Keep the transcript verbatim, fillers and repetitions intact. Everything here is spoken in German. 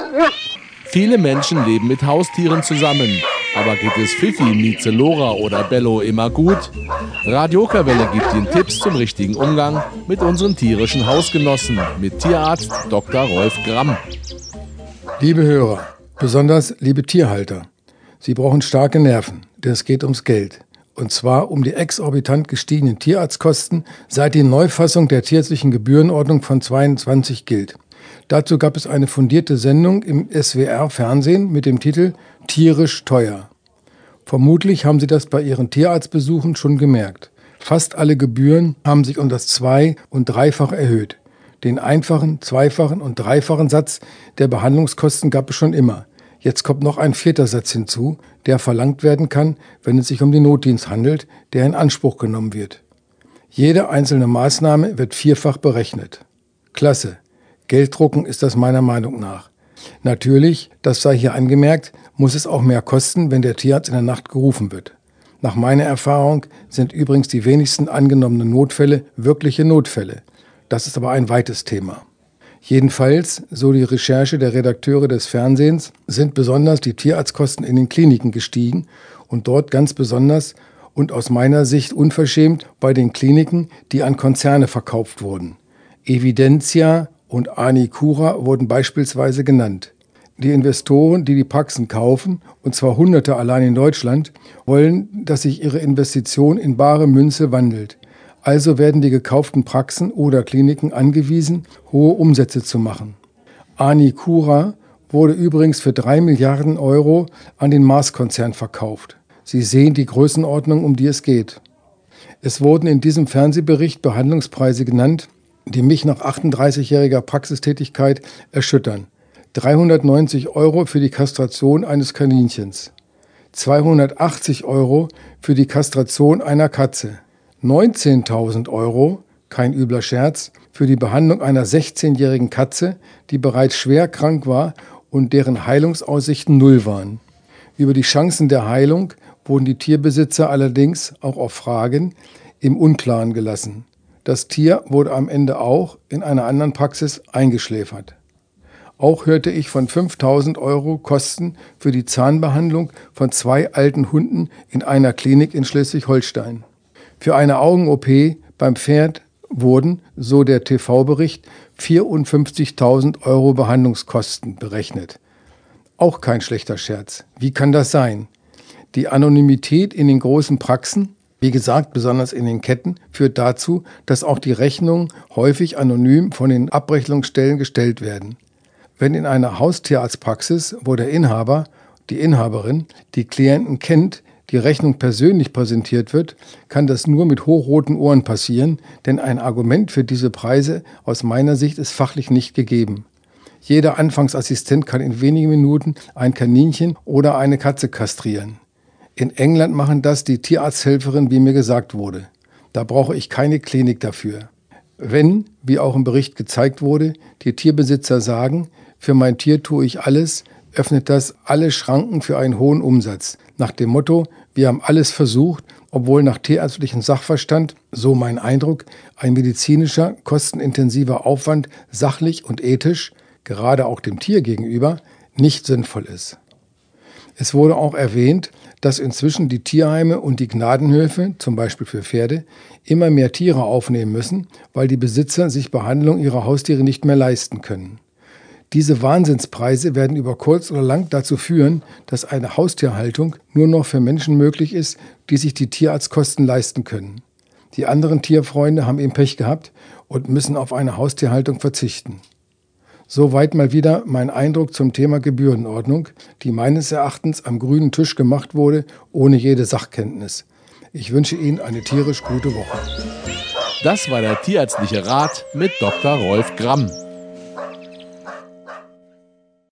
Viele Menschen leben mit Haustieren zusammen. Aber geht es Fifi, Mieze, Lora oder Bello immer gut? Radio Okerwelle gibt Ihnen Tipps zum richtigen Umgang mit unseren tierischen Hausgenossen mit Tierarzt Doktor Rolf Gramm. Liebe Hörer, besonders liebe Tierhalter, Sie brauchen starke Nerven, denn es geht ums Geld. Und zwar um die exorbitant gestiegenen Tierarztkosten, seit die Neufassung der tierärztlichen Gebührenordnung von zweiundzwanzig gilt. Dazu gab es eine fundierte Sendung im S W R-Fernsehen mit dem Titel »Tierisch teuer«. Vermutlich haben Sie das bei Ihren Tierarztbesuchen schon gemerkt. Fast alle Gebühren haben sich um das Zwei- und Dreifach erhöht. Den einfachen, zweifachen und dreifachen Satz der Behandlungskosten gab es schon immer. Jetzt kommt noch ein vierter Satz hinzu, der verlangt werden kann, wenn es sich um den Notdienst handelt, der in Anspruch genommen wird. Jede einzelne Maßnahme wird vierfach berechnet. Klasse. Gelddrucken ist das meiner Meinung nach. Natürlich, das sei hier angemerkt, muss es auch mehr kosten, wenn der Tierarzt in der Nacht gerufen wird. Nach meiner Erfahrung sind übrigens die wenigsten angenommenen Notfälle wirkliche Notfälle. Das ist aber ein weites Thema. Jedenfalls, so die Recherche der Redakteure des Fernsehens, sind besonders die Tierarztkosten in den Kliniken gestiegen und dort ganz besonders und aus meiner Sicht unverschämt bei den Kliniken, die an Konzerne verkauft wurden. Evidentia und Anicura wurden beispielsweise genannt. Die Investoren, die die Praxen kaufen, und zwar Hunderte allein in Deutschland, wollen, dass sich ihre Investition in bare Münze wandelt. Also werden die gekauften Praxen oder Kliniken angewiesen, hohe Umsätze zu machen. Anicura wurde übrigens für drei Milliarden Euro an den Mars-Konzern verkauft. Sie sehen die Größenordnung, um die es geht. Es wurden in diesem Fernsehbericht Behandlungspreise genannt, die mich nach achtunddreißigjähriger Praxistätigkeit erschüttern. dreihundertneunzig Euro für die Kastration eines Kaninchens, zweihundertachtzig Euro für die Kastration einer Katze, neunzehntausend Euro, kein übler Scherz, für die Behandlung einer sechzehnjährigen Katze, die bereits schwer krank war und deren Heilungsaussichten null waren. Über die Chancen der Heilung wurden die Tierbesitzer allerdings auch auf Fragen im Unklaren gelassen. Das Tier wurde am Ende auch in einer anderen Praxis eingeschläfert. Auch hörte ich von fünftausend Euro Kosten für die Zahnbehandlung von zwei alten Hunden in einer Klinik in Schleswig-Holstein. Für eine Augen-O P beim Pferd wurden, so der T V-Bericht, vierundfünfzigtausend Euro Behandlungskosten berechnet. Auch kein schlechter Scherz. Wie kann das sein? Die Anonymität in den großen Praxen, wie gesagt, besonders in den Ketten, führt dazu, dass auch die Rechnungen häufig anonym von den Abrechnungsstellen gestellt werden. Wenn in einer Haustierarztpraxis, wo der Inhaber, die Inhaberin, die Klienten kennt, die Rechnung persönlich präsentiert wird, kann das nur mit hochroten Ohren passieren, denn ein Argument für diese Preise aus meiner Sicht ist fachlich nicht gegeben. Jeder Anfangsassistent kann in wenigen Minuten ein Kaninchen oder eine Katze kastrieren. In England machen das die Tierarzthelferin, wie mir gesagt wurde. Da brauche ich keine Klinik dafür. Wenn, wie auch im Bericht gezeigt wurde, die Tierbesitzer sagen, für mein Tier tue ich alles, öffnet das alle Schranken für einen hohen Umsatz. Nach dem Motto, wir haben alles versucht, obwohl nach tierärztlichem Sachverstand, so mein Eindruck, ein medizinischer, kostenintensiver Aufwand sachlich und ethisch, gerade auch dem Tier gegenüber, nicht sinnvoll ist. Es wurde auch erwähnt, dass inzwischen die Tierheime und die Gnadenhöfe, zum Beispiel für Pferde, immer mehr Tiere aufnehmen müssen, weil die Besitzer sich Behandlung ihrer Haustiere nicht mehr leisten können. Diese Wahnsinnspreise werden über kurz oder lang dazu führen, dass eine Haustierhaltung nur noch für Menschen möglich ist, die sich die Tierarztkosten leisten können. Die anderen Tierfreunde haben eben Pech gehabt und müssen auf eine Haustierhaltung verzichten. Soweit mal wieder mein Eindruck zum Thema Gebührenordnung, die meines Erachtens am grünen Tisch gemacht wurde, ohne jede Sachkenntnis. Ich wünsche Ihnen eine tierisch gute Woche. Das war der tierärztliche Rat mit Doktor Rolf Gramm.